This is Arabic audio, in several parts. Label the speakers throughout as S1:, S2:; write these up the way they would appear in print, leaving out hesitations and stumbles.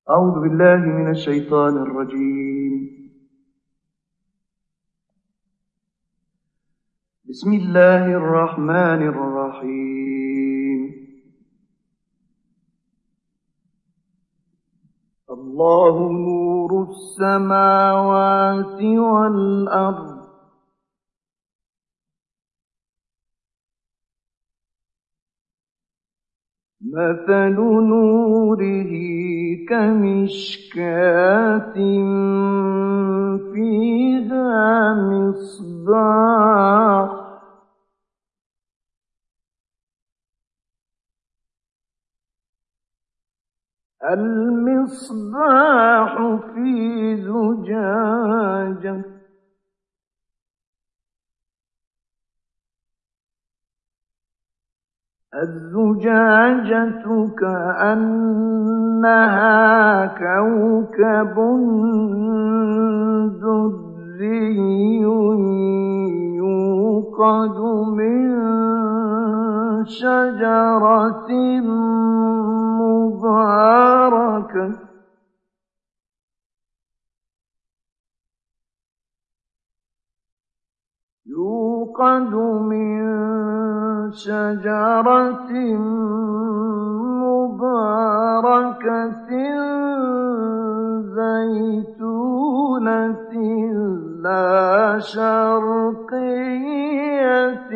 S1: أعوذ بالله من الشيطان الرجيم. بسم الله الرحمن الرحيم. الله نور السماوات والأرض، مثل نوره كمشكاة فيها مصباح، المصباح في زجاجة، الزجاجة كأنها كوكب دري يوقد من شجرة مباركة يوقد من شجرة مباركة زيتونة لا شرقية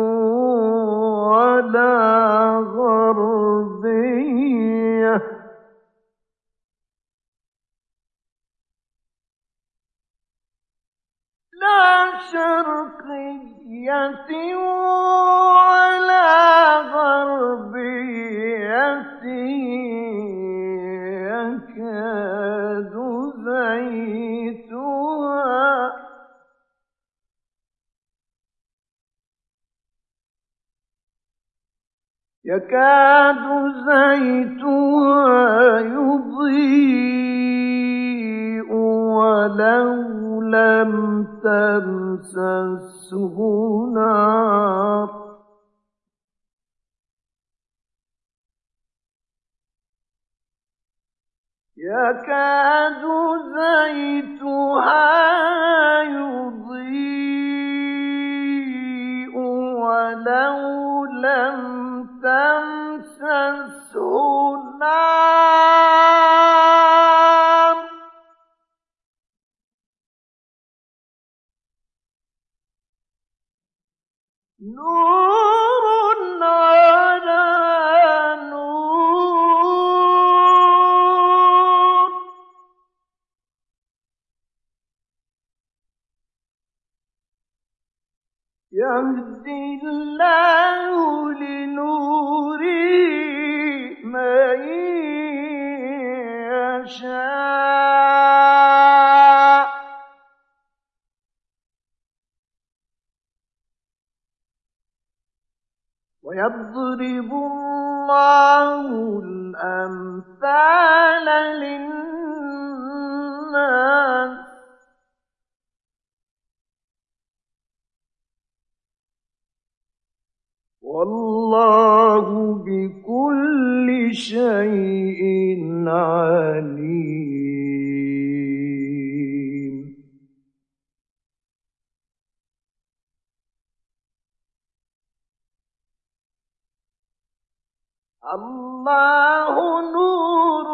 S1: ولا غربية ولا غربية يكاد زيتها يضيء ولو لم تمسسه نار يكاد زيتها يضيء ولو لم تمسسه نار نور على نور يهدي الله لنوره من يشاء ويضرب الله الأمثال للناس والله بكل شيء عليم. الله نور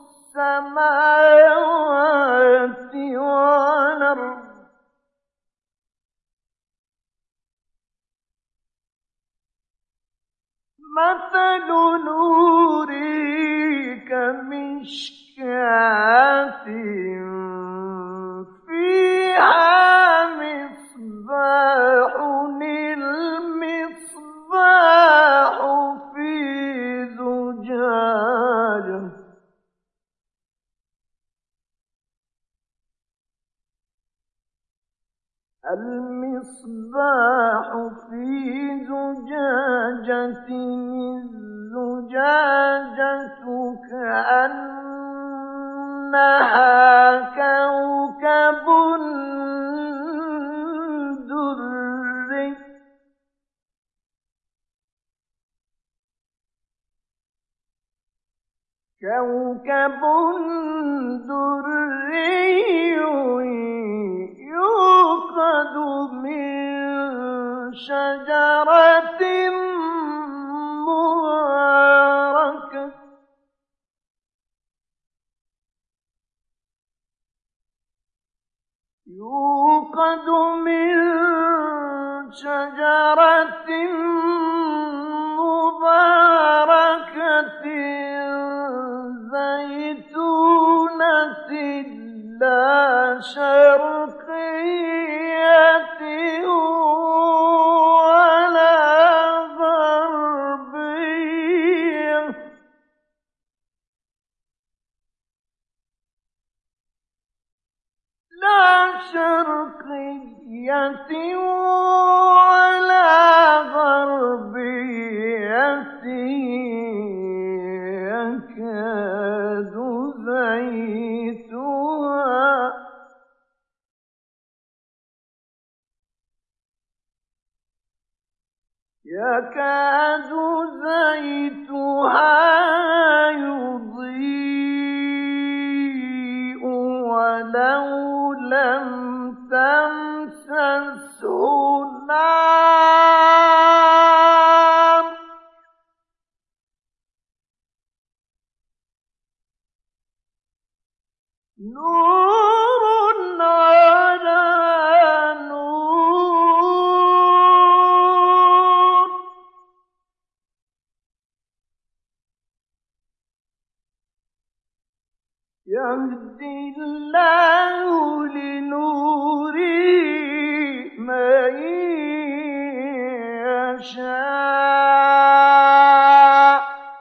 S1: السماوات والأرض مثل نوره كمشكاة فيها مصباح المصباح في زجاجة المصباح في زجاجة الزجاجة كأنها كوكب دري كوكب
S2: كوكب دري يوقد من شجرة مباركة زيتونة لا شرقية ولا غربية ولا غربية يكاد زيتها يضيء ولو لم تمسسه نار نور على نور يهدي الله لنوره من يشاء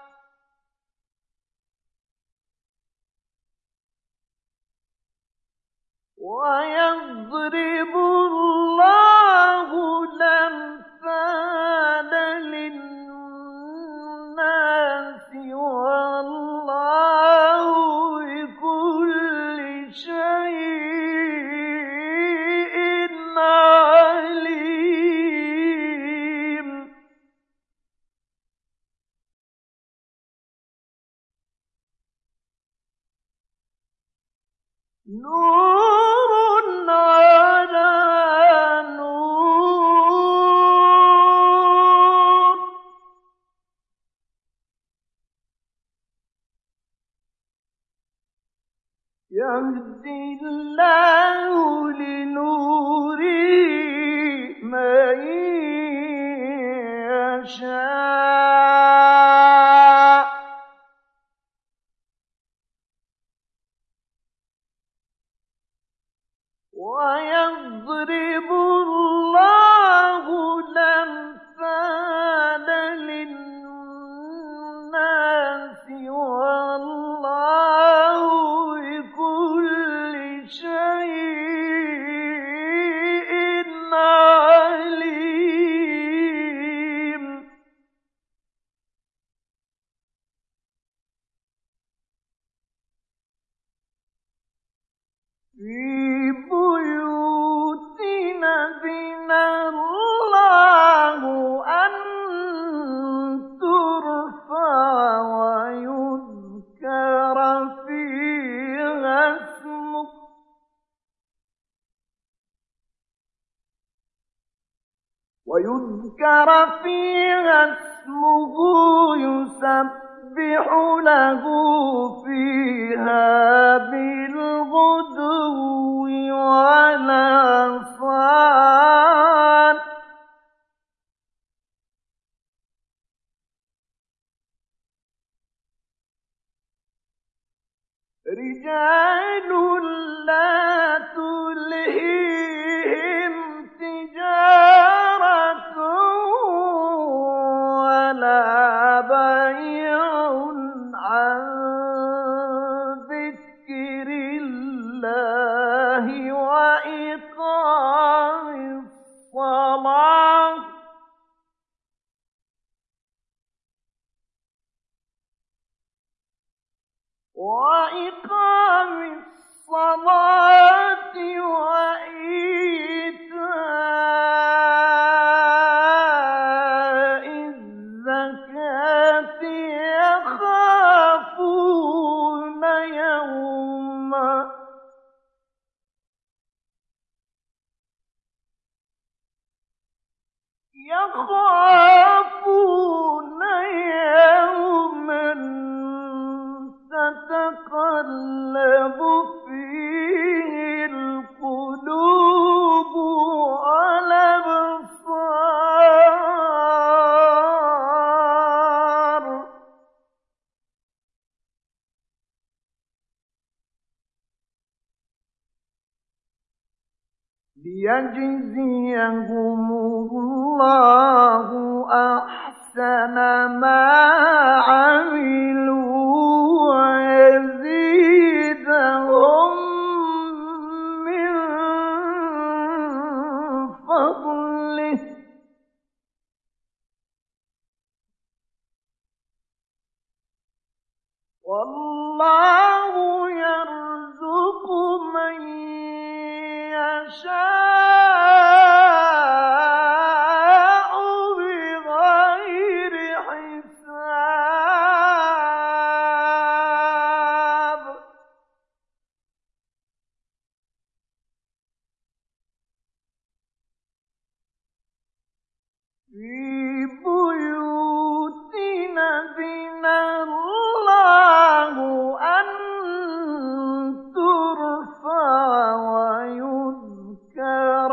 S2: ويضرب الله الأمثال للناس والله بكل شيء عليم نور على نور يهدي الله لنوره من يشاء ويضرب الله الأمثال للناس والله بكل شيء عليم في بيوت أذن الله أن ترفع ويذكر فيها اسمه يسبح له فيها بالغدو والآصال رجال لا تلهيهم تجارة ولا بيع عن ذكر الله وإقام الصلاة وإيتاء الزكاة يخافون يخافون يوما تتقلب فيه القلوب والأبصار ليجزيهم الله أحسن ما عملوا ويزيدهم من فضله والله يرزق من يشاء بغير حساب في بيوت أذن الله أن ترفع ويذكر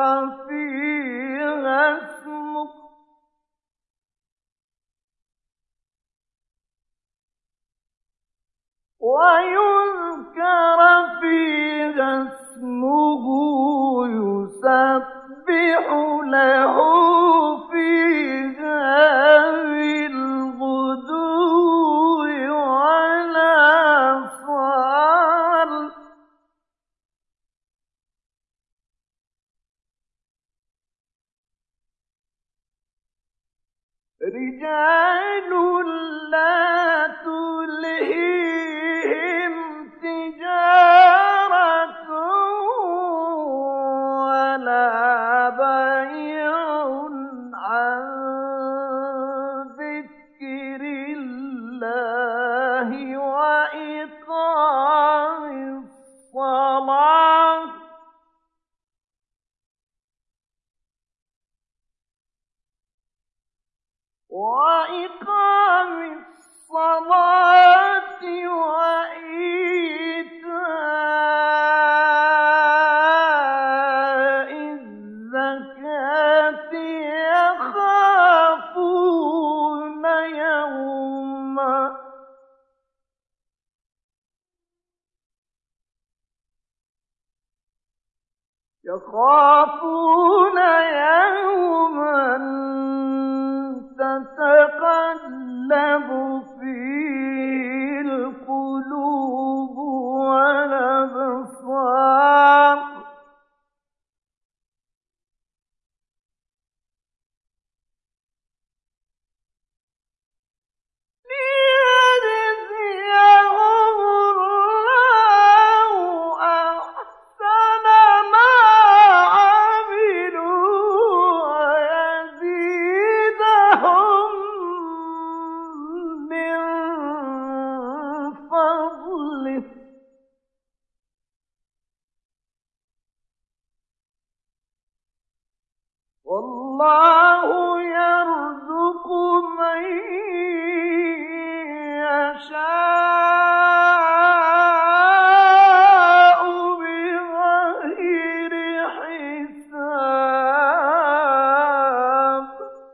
S2: فيها اسمه يسبح له فيها بالغدو والآصال رجال لا تلهيهم تجارة ولا بيع عن ذكر الله وإقام الصلاة وإيتاء الزكاة يخافون يوما تتقلب فيه القلوب والأبصار ليجزيهم الله أحسن ما عملوا ويزيدهم من فضله والله يرزق من يشاء بغير حساب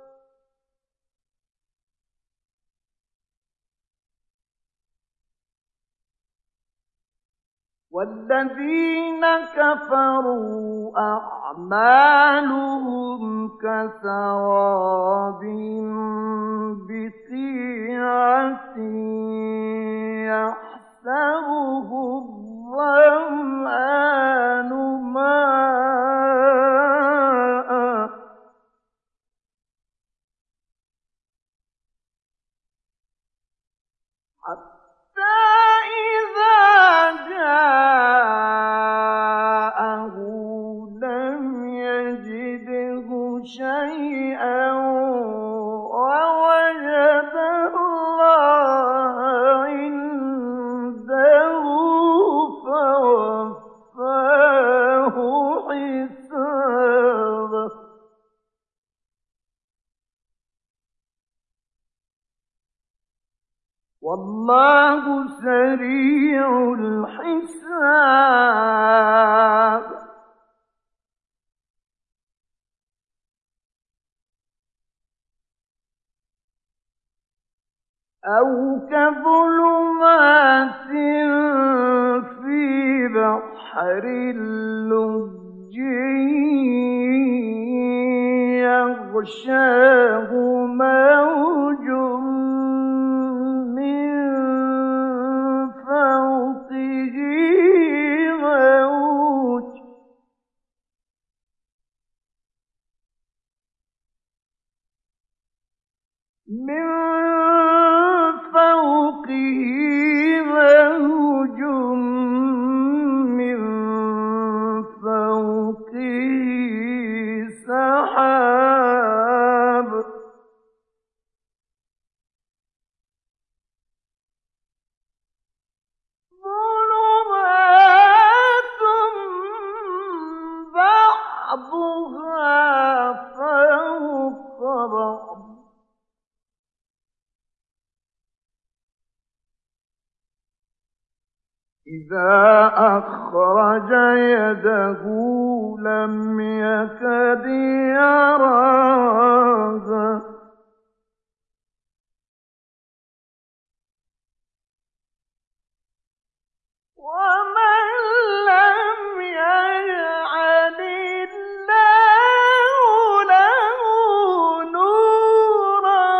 S2: والذين كفروا أعمالهم كسراب بقيعة يحسبه الظمآن ماء حتى إذا جاءه لم يجده شيئا ووجد الله عنده أو كظلمات في بحر لجي يغشاه موج من فوقه موج من فوقه موج من فوقه سحاب ظلمات بعضها فوق بعض إذا أخرج يده لم يكد يراها ومن لم يجعل الله له نورا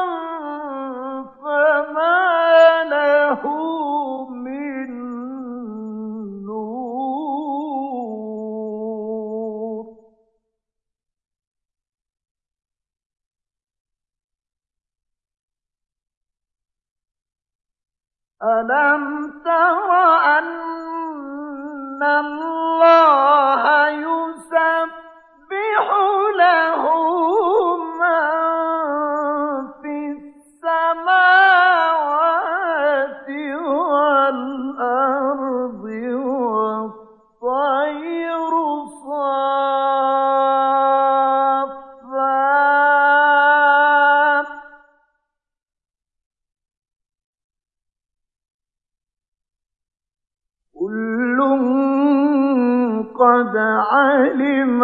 S2: فما له من نور ألم تر أن الله يسبح له من في السماوات والأرض والطير صافات كل قد علم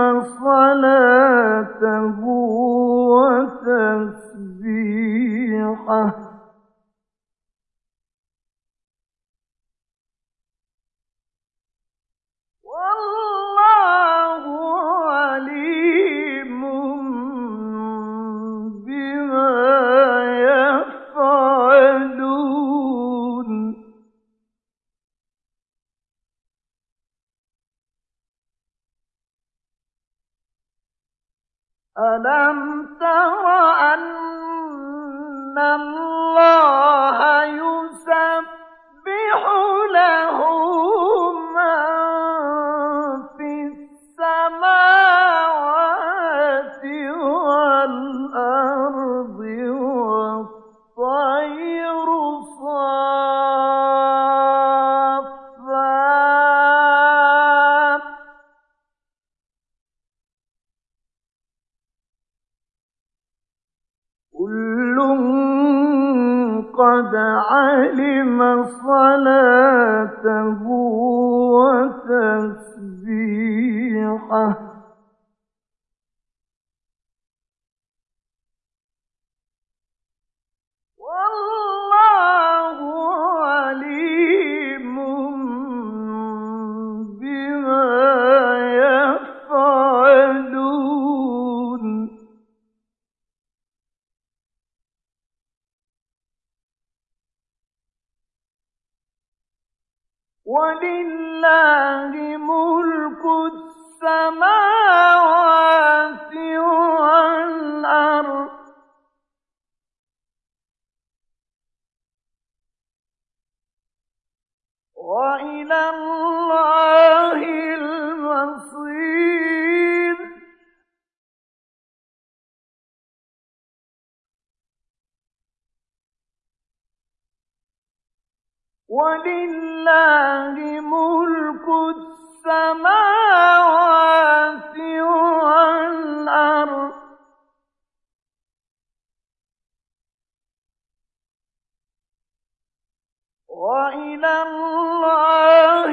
S2: صلاته وتسبيحه والله عليم بما يفعلون ألم تر أن الله يسبح له من في السماوات والأرض والطير صافات كل قد علم صلاته وتسبيحه والله عليم بما يفعلون ولله ملك السماوات والأرض وإلى الله المصير ولله ملك السماوات والأرض وإلى الله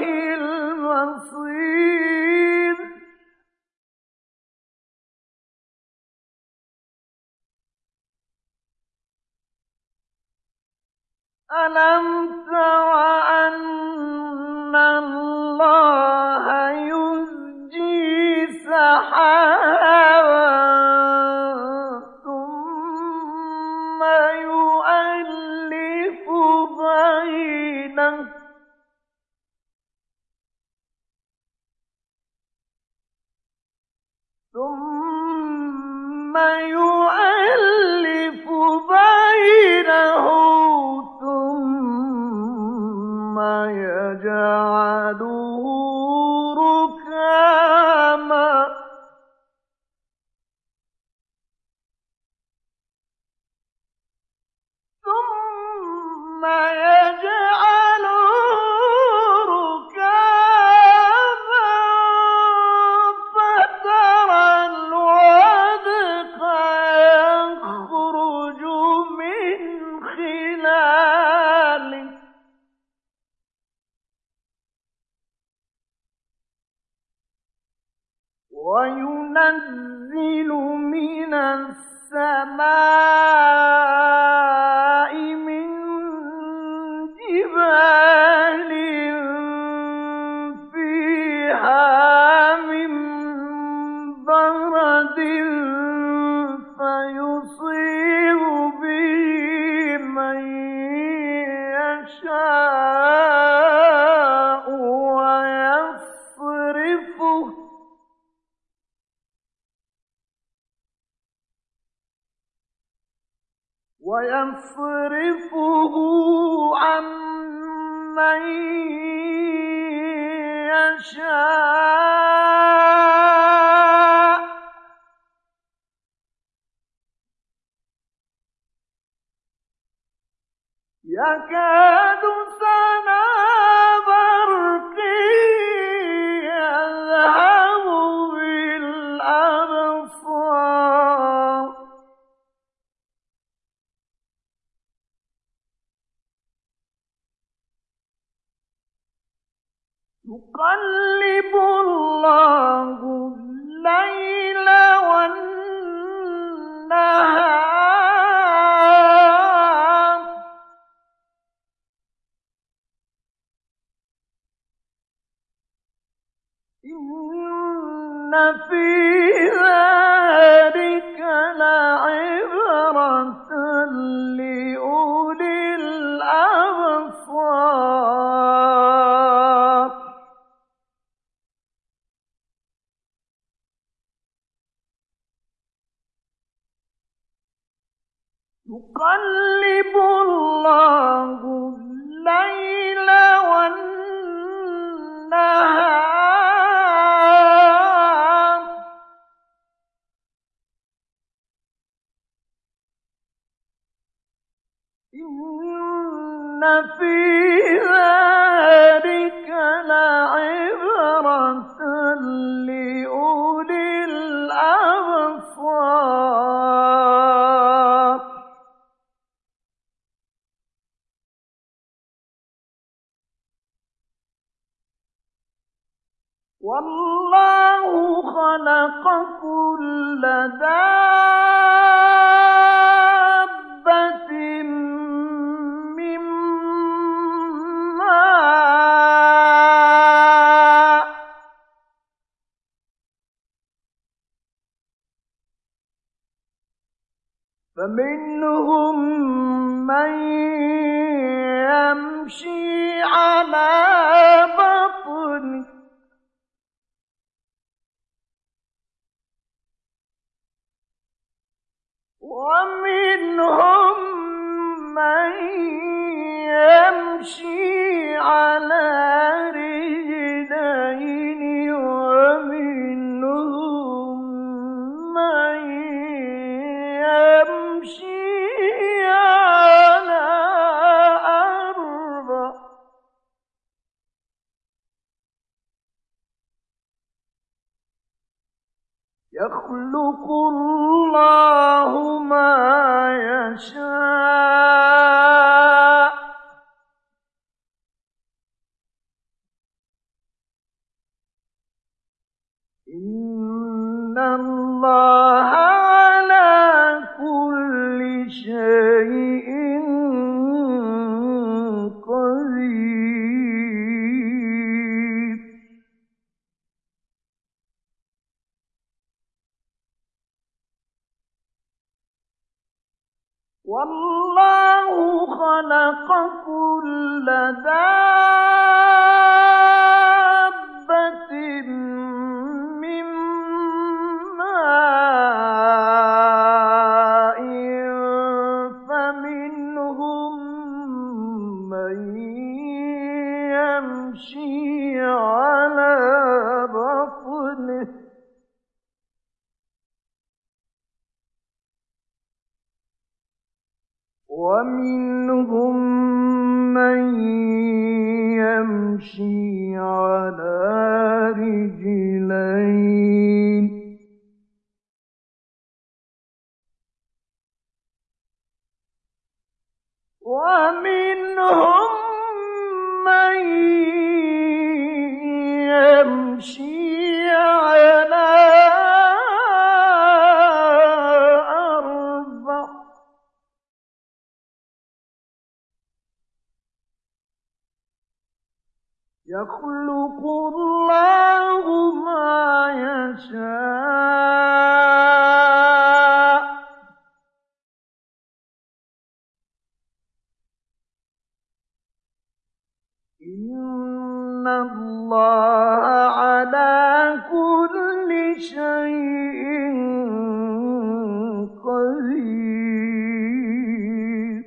S2: المصير ألم تر أن الله يزجي سحابا ثم يؤلف بينه ثم يجعله ركاما فترى الودق يخرج من خلاله وينزل من السماء من جبال فيها من برد فيصيب به من يشاء ويصرفه عن من يشاء يكاد سنا برقه يذهب بالأبصار يقلب الله الليل والنهار إن في ذلك لعبرة لأولي الأبصار يقلب الله الليل والنهار إن في ذلك لعبرة لأولي الأبصار والله خلق كل دابة من ماء فمنهم من يمشي على بطنه ومنهم من يمشي على رجلين ومنهم من يمشي على أربع يخلق الله ما يشاء إن الله على كل شيء والله خلق كل دابة من ماء فمنهم من يمشي على بطنه ومنهم من يمشي على رجلين ومنهم من يمشي على أربع يخلق الله ما يشاء إن الله على كل شيء قدير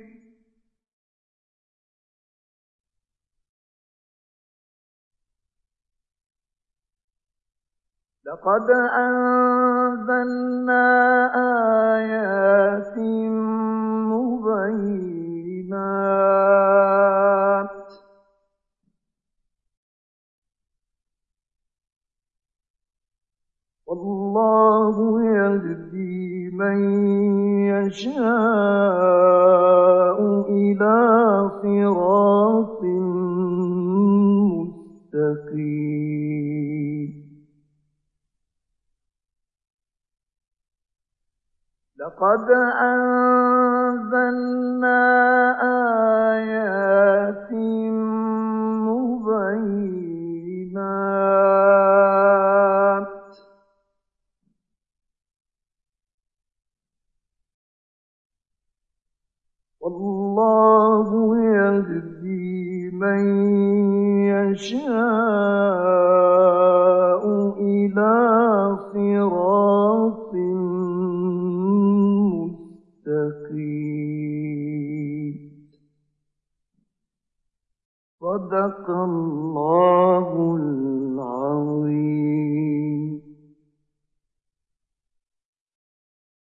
S2: لقد أنزلنا آيات مبينات والله يهدي من يشاء إلى صراط مستقيم لقد أنزلنا آيات مبينات والله يهدي من يشاء إلى صراط مستقيم صدق الله العظيم